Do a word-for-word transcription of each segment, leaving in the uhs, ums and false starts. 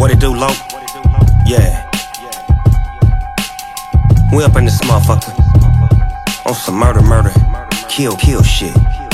What it do, Lo? Yeah. We up in this motherfucker on some murder, murder, kill, kill shit.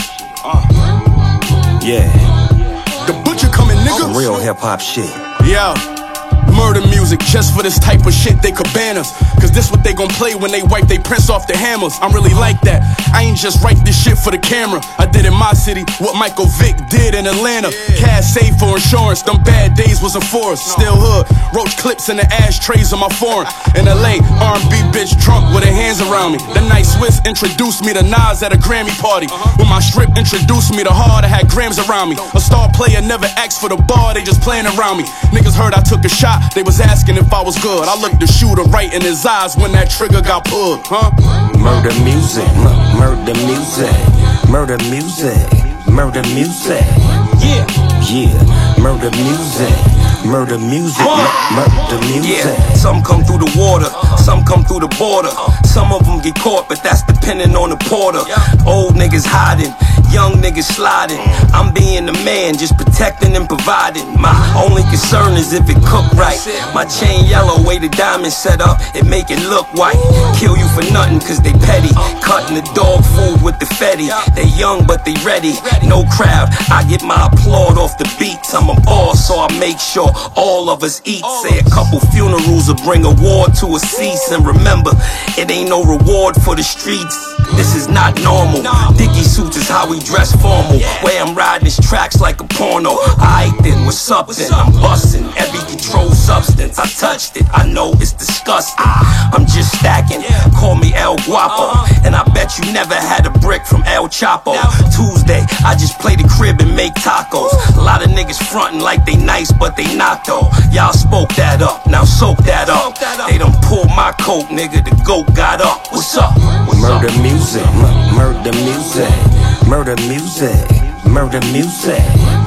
Yeah. The butcher coming, nigga. Some real hip hop shit. Yeah. Murder music, just for this type of shit they could ban us. Cause this what they gon' play when they wipe they prints off their hammers. I'm really like that, I ain't just write this shit for the camera. I did in my city what Michael Vick did in Atlanta. Cash saved for insurance, them bad days wasn't for us. Still hood, roach clips in the ashtrays on my foreign. In L A, R and B bitch drunk with her hands around me. The night Swiss introduced me to Nas at a Grammy party. When my strip introduced me to hard, I had grams around me. A star player never asked for the bar, they just playing around me. Niggas heard I took a shot, they was asking if I was good. I looked the shooter right in his eyes when that trigger got pulled, huh? Murder music, m- murder music, murder music, murder music. Yeah. Yeah, murder music, murder music, m- murder music. Yeah, some come through the water, some come through the border. Some of them get caught, but that's depending on the porter. Old niggas hiding, young niggas sliding. I'm being the man, just protecting and providing. My only concern is if it cook right. My chain yellow, way the diamond set up, it make it look white. Kill you for nothing cause they petty. Cutting the dog food with the fetty. They young but they ready, no crowd. I get my applaud off the beats. I'm a boss, so I make sure all of us eat. Say a couple funerals will bring a war to a cease. And remember, it ain't no reward for the streets. This is not normal. Diggy suits is how we dress formal. Way I'm riding these tracks like a porno. Aight then, what's up then? I'm busting every controlled substance. I touched it, I know it's disgusting. I'm just stacking, call me El Guapo. And I bet you never had a brick from El Chapo. Tuesday, I just play the crib and make tacos. A lot of niggas frontin' like they nice, but they not though. Y'all spoke that up, now soak that up. They done pulled my coat, nigga, the goat got up. What's up? What's Murder up? music, m- murder music, murder music, murder music.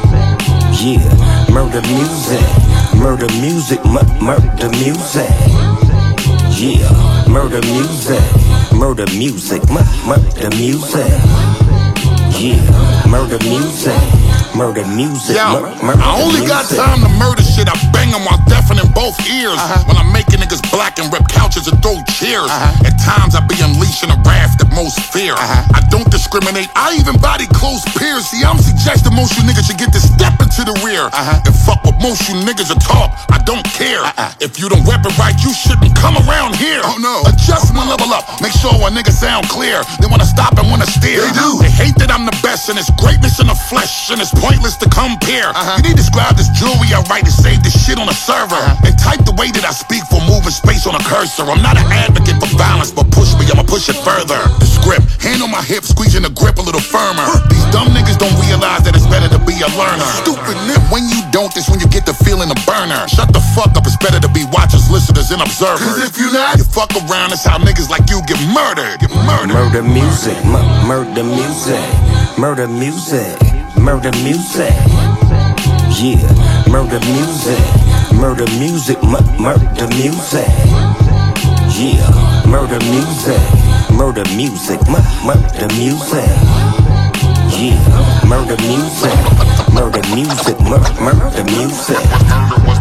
Yeah, murder music, murder music, m- murder music. Yeah, murder music, murder music, m- murder music. Yeah, murder music, murder music, Yo, mur- murder I only got music. time to murder shit. I bang them while deafening both ears. Uh-huh. When I'm making niggas black and rip couches and throw chairs. Uh-huh. At times I be unleashing a wrath that most fear. Uh-huh. I don't discriminate, I even body close peers. See, I'm suggesting most you niggas should get to step into the rear. Uh-huh. And fuck what most you niggas are talk, I don't care. Uh-uh. If you don't rep it right, you shouldn't come around here. Oh no, adjustment level up, make sure a nigga sound clear. They wanna stop and wanna steer. They do. They hate that I'm the best and it's greatness in the flesh and it's pointless to compare. Uh-huh. You need to describe this jewelry I write to save this shit on a server. Uh-huh. And type the way that I speak for moving space on a cursor. I'm not an advocate for violence, but push me, I'ma push it further. The script, hand on my hip, squeezing the grip a little firmer. These dumb niggas don't realize that it's better to be a learner. Stupid nip, when you don't, that's when you get the feeling of burner. Shut the fuck up, it's better to be watchers, listeners, and observers. Cause if you not, you fuck around, it's how niggas like you get murdered. Get murdered. Murder music, m- murder music, murder music, murder music. Yeah, murder music, murder music, m- murder music. Yeah, murder music, murder music, m- murder music. Yeah, murder music, murder music, mur- murder music.